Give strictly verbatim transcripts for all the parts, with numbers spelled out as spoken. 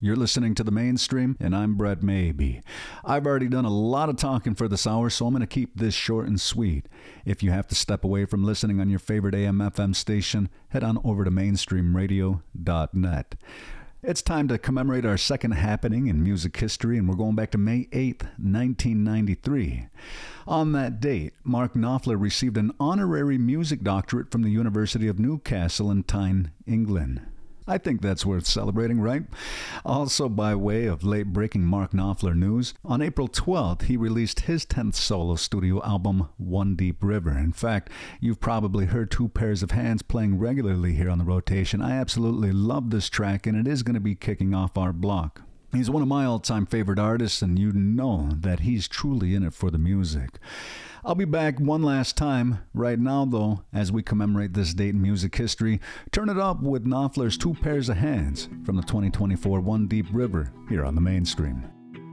You're listening to The Mainstream, and I'm Brett Maybe. I've already done a lot of talking for this hour, so I'm going to keep this short and sweet. If you have to step away from listening on your favorite A M F M station, head on over to mainstream radio dot net. It's time to commemorate our second happening in music history, and we're going back to May eighth, nineteen ninety-three. On that date, Mark Knopfler received an honorary music doctorate from the University of Newcastle in Tyne, England. I think that's worth celebrating, right? Also, by way of late-breaking Mark Knopfler news, on April twelfth, he released his tenth solo studio album, One Deep River. In fact, you've probably heard Two Pairs of Hands playing regularly here on the rotation. I absolutely love this track, and it is going to be kicking off our block. He's one of my all-time favorite artists, and you know that he's truly in it for the music. I'll be back one last time. Right now, though, as we commemorate this date in music history, turn it up with Knopfler's Two Pairs of Hands from the twenty twenty-four One Deep River here on The Mainstream.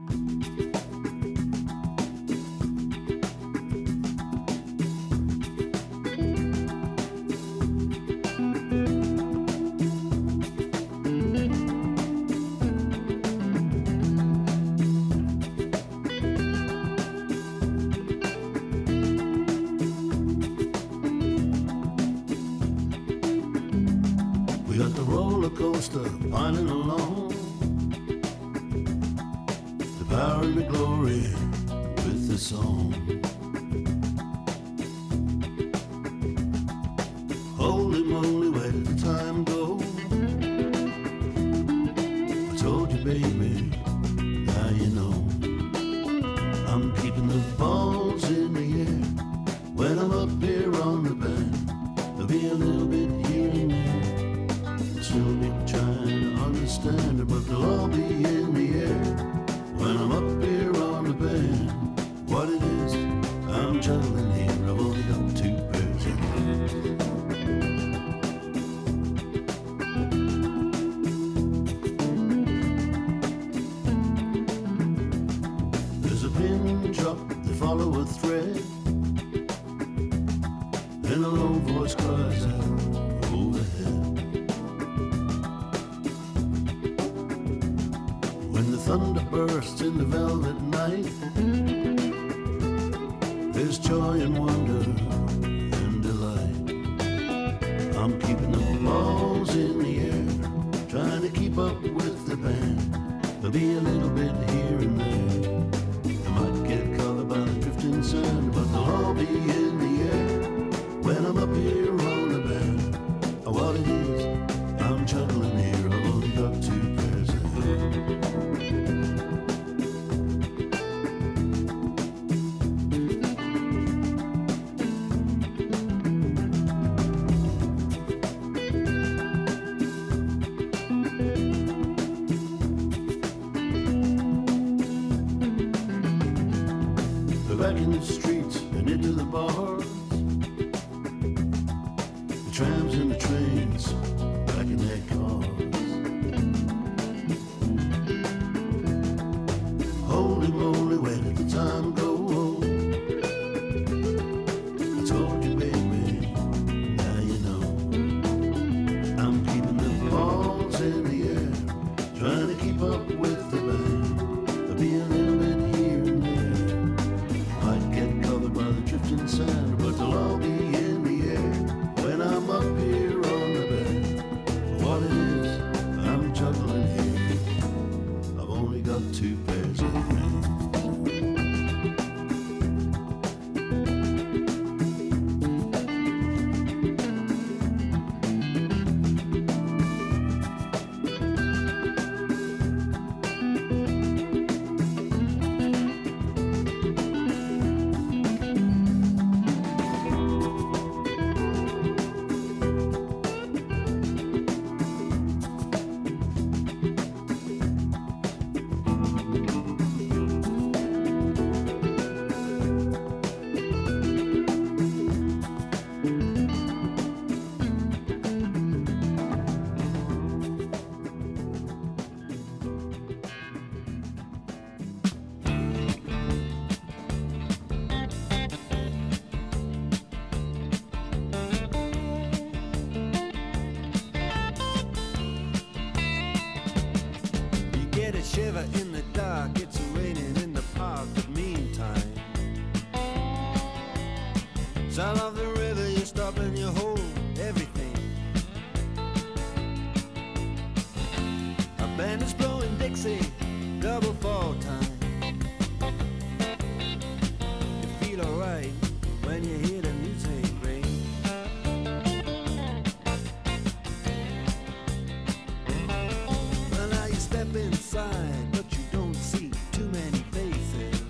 Pining along, the power and the glory with the song. Holy moly, where did the time go? I told you, baby, now you know. I'm keeping the balls in the air when I'm up here on the band. There'll be a little bit here and there, still be trying to understand it, but they'll all be in the air when I'm up here on the band. What it is, I'm juggling here, I've only got two pairs of hands. There's a pin drop, they follow a thread, and a low voice cries out overhead. When the thunder bursts in the velvet night, there's joy and wonder and delight. I'm keeping the balls in the air, trying to keep up with the band. There'll be a little bit here and there, I might get caught by the drifting sand, but they'll all be in the air when I'm up here on the band. What it is, I'm juggling here, I've only got two pairs of hands. Back in the streets and into the bars, the trams and the trains back in their cars. Holy moly, where did the time go? I told you, baby, now you know. I'm keeping the balls in the air, trying to keep up with the band. There'll be a little bit here and there, might get covered by the drifting sand, but they'll all be in the air when I'm up here on the band. What it is, I'm juggling here, I've only got two pairs of hands. get a shiver in the dark. It's raining in the park, but meantime, sound of the river, you stop and you hold everything. A band is blowing Dixie, double fall time. You feel alright when you hear the music ring. Well, now you step inside, but you don't see too many faces.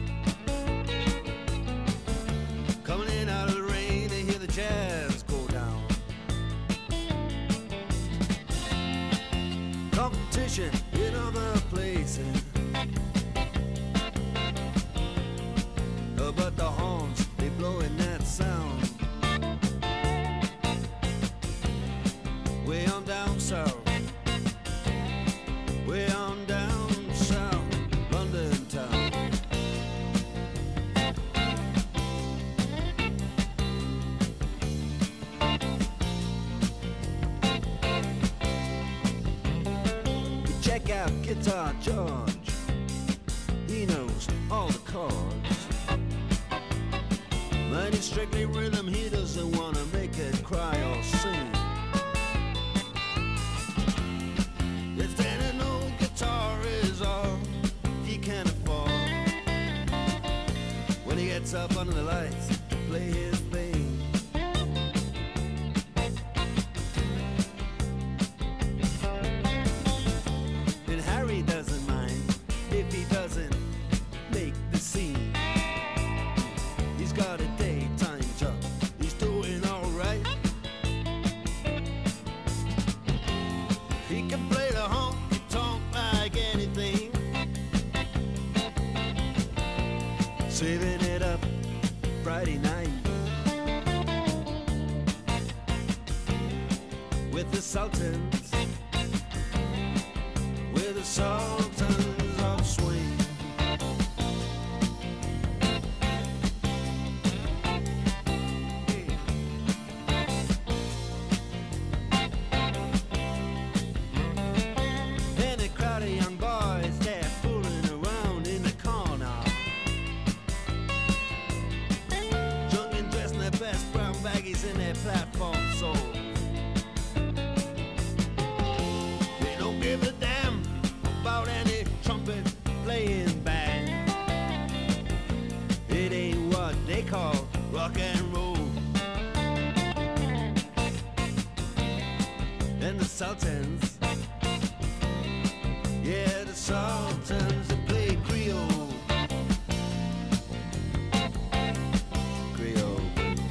Coming in out of the rain, they hear the jazz go down. Competition in other places, uh, but the horns, they blowing that sound. Way on down south, way on down south, London town. You check out Guitar George, he knows all the chords. But it's strictly rhythm, he doesn't want to make it cry or sing. If an old guitar is all he can afford, when he gets up under the lights to play his thing. And Harry doesn't mind if he doesn't make the scene. He's got a daytime job, he's doing alright. He can play the honky tonk like anything, saving it up Friday night with the Sultans, with the Sultans of Swing. And a crowd of young boys, they're fooling around in the corner, drunk and dressed in their best brown baggies in their platform soles. They don't give a damn about any trumpet playing band. It ain't what they call rock and roll. And the Sultans, yeah, the Sultans, they play Creole. Creole.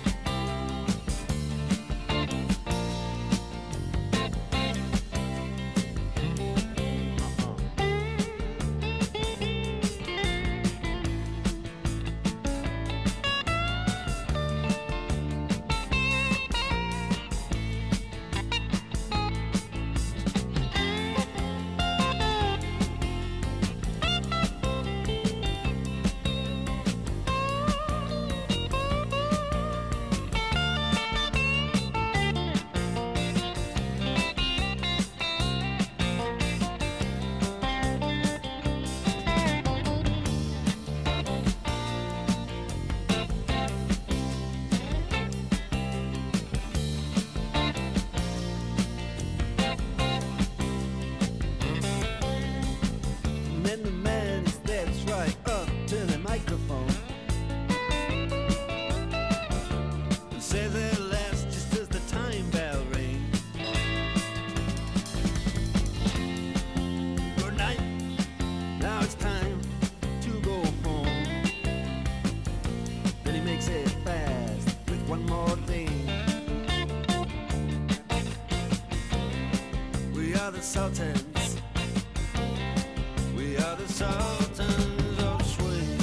And then the man steps right up to the microphone and says at last, just as the time bell rings, good night, now it's time to go home. Then he makes it fast with one more thing. We are the Sultans, we are the Sultans of Swing.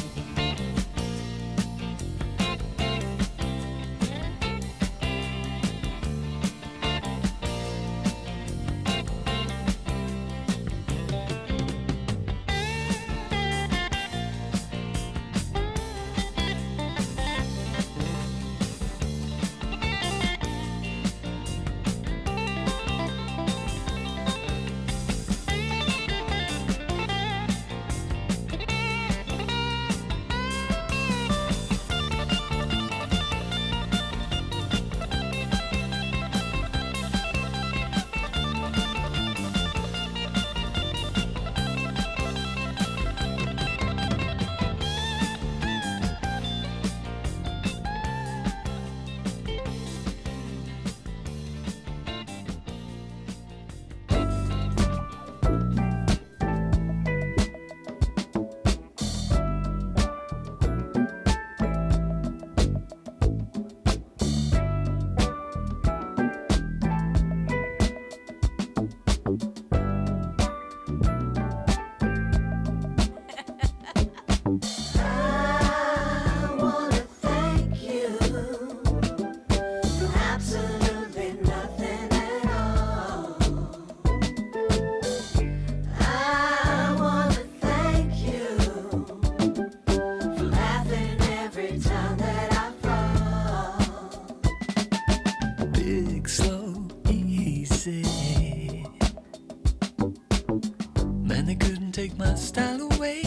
and they couldn't take my style away,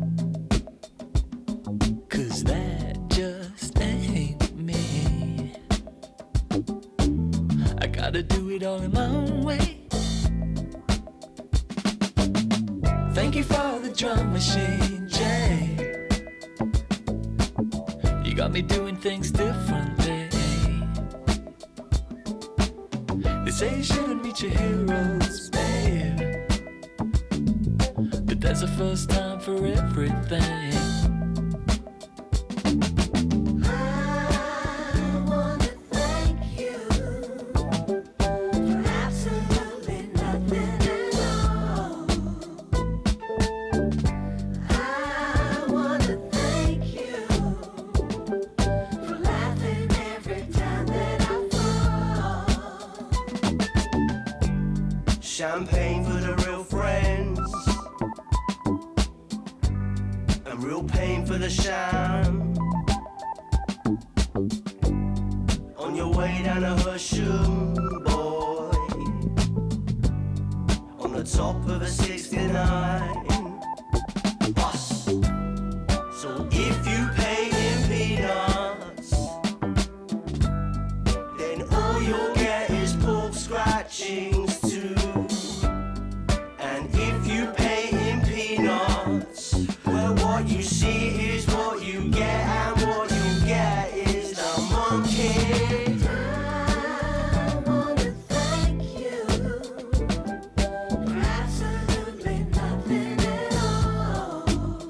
'cause that just ain't me. I gotta do it all in my own way. Thank you for the drum machine, Jay. You got me doing things differently. They say you shouldn't meet your heroes, babe, but there's a first time for everything. Champagne for the real friends, and real pain for the sham. On your way down to Hersham, boy, on the top of a sixty-nine bus. So if you pay in peanuts, then all you'll get is pork scratchings too. You pay in peanuts, well what you see is what you get, and what you get is the monkey. I wanna thank you for absolutely nothing at all.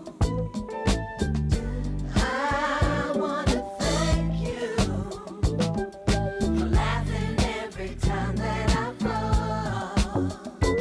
I wanna thank you for laughing every time that I fall.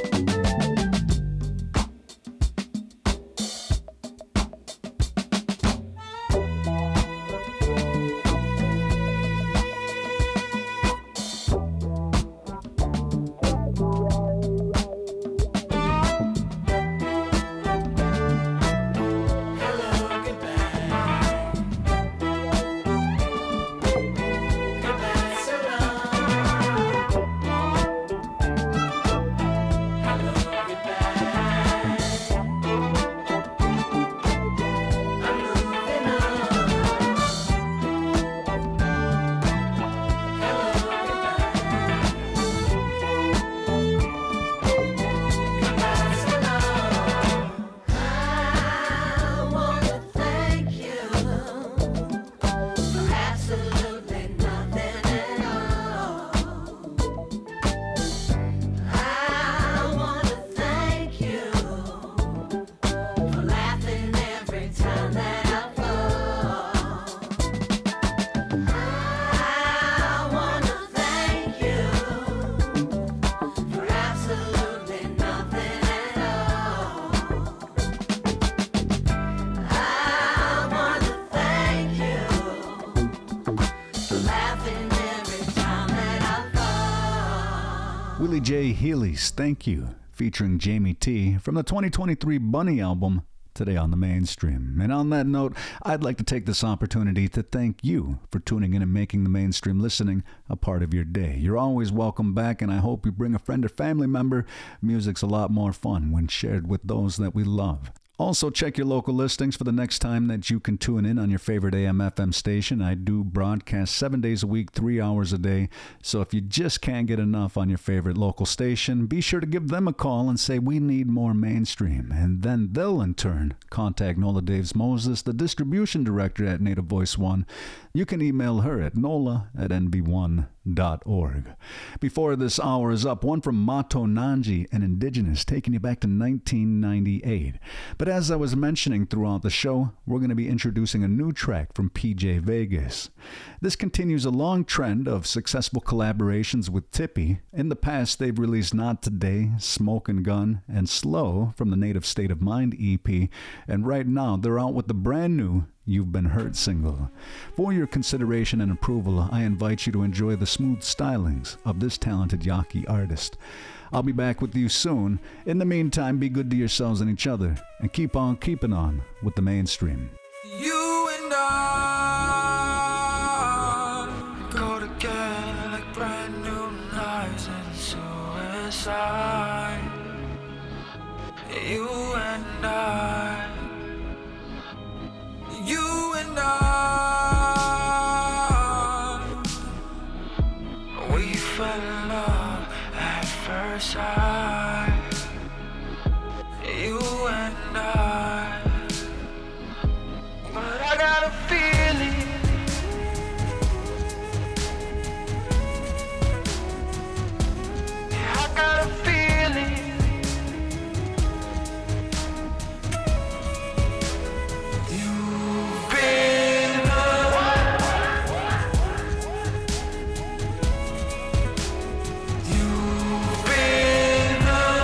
Willie J. Healy's Thank You, featuring Jamie T. from the twenty twenty-three Bunny album, today on the Mainstream. And on that note, I'd like to take this opportunity to thank you for tuning in and making the Mainstream listening a part of your day. You're always welcome back, and I hope you bring a friend or family member. Music's a lot more fun when shared with those that we love. Also, check your local listings for the next time that you can tune in on your favorite A M F M station. I do broadcast seven days a week, three hours a day. So if you just can't get enough on your favorite local station, be sure to give them a call and say, we need more Mainstream. And then they'll, in turn, contact Nola Daves Moses, the distribution director at Native Voice One. You can email her at nola at n b one dot org. Before this hour is up, one from Mato Nanji, an indigenous, taking you back to nineteen ninety-eight. But as I was mentioning throughout the show, we're going to be introducing a new track from P J Vegas. This continues a long trend of successful collaborations with Tippy. In the past, they've released Not Today, Smoke and Gun, and Slow from the Native State of Mind E P, and right now they're out with the brand new You've Been Hurt single. For your consideration and approval, I invite you to enjoy the smooth stylings of this talented Yaqui artist. I'll be back with you soon. In the meantime, be good to yourselves and each other, and keep on keeping on with the Mainstream. You and I go together like brand new lives and suicide. You and I, you and I, we fell in love at first sight. You and I, but I got a feeling. Yeah, I got a feeling. You've been You've been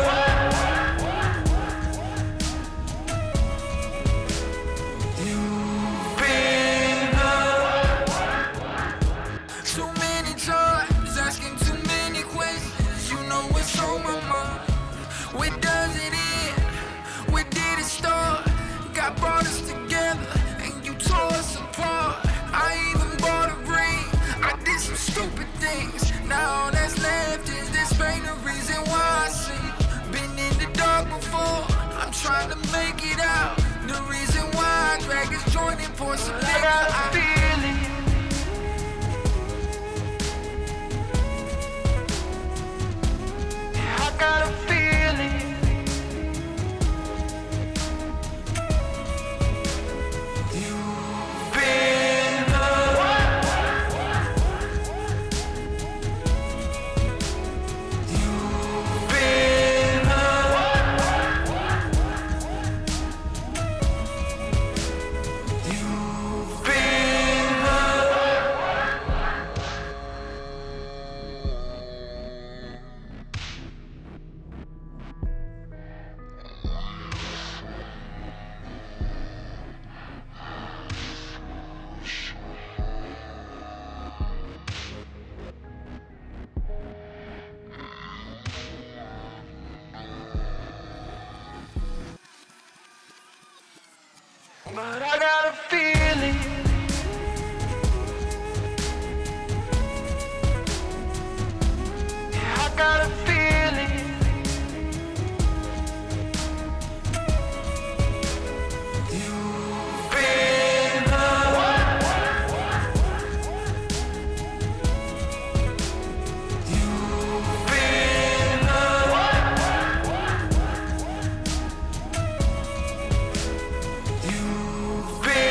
You've been too many times, asking too many questions. You know what's on my mind. Where does it end? Where did it start? God brought us together and you tore us apart. I even bought a ring. I did some stupid things. Now all that's left is this pain. The reason why I sing. Been in the dark before. I'm trying to make it out. The reason why I drag this joint and pour some liquor. I got a feeling. Yeah, I got a feeling. You've been You've been You've been But I got a feeling. Yeah, I got a feeling. You've been You've been You've been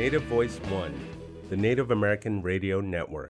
Native Voice One, the Native American Radio Network.